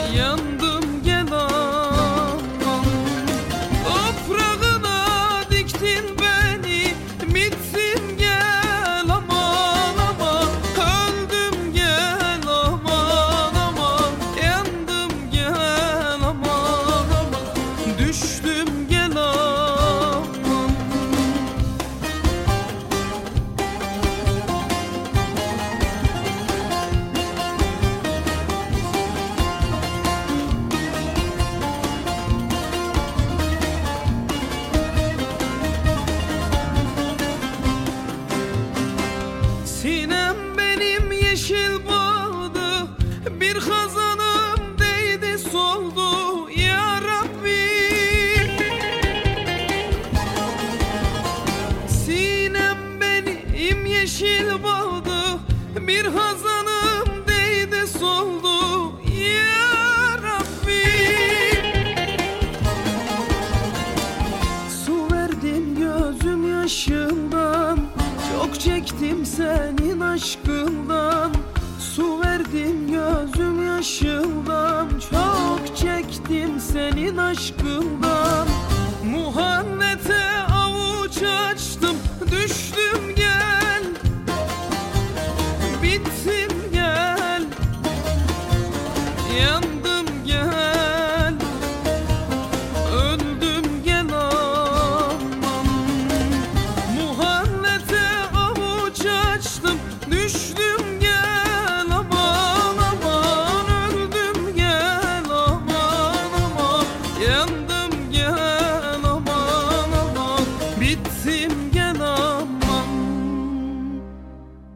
yandım gel aman. Toprağına diktin beni, bitsin gel aman aman. Öldüm gel aman aman, yandım gel aman aman. Düştüm gel aman. Sinem benim yeşil bağdı, bir hazanım değdi soldu ya Rabbi. Sinem benim yeşil bağdı, bir hazanım değdi soldu ya Rabbi. Su verdim gözüm yaşından, çok çektim senin aşkından. Su verdim gözüm yaşından, çok çektim senin aşkından.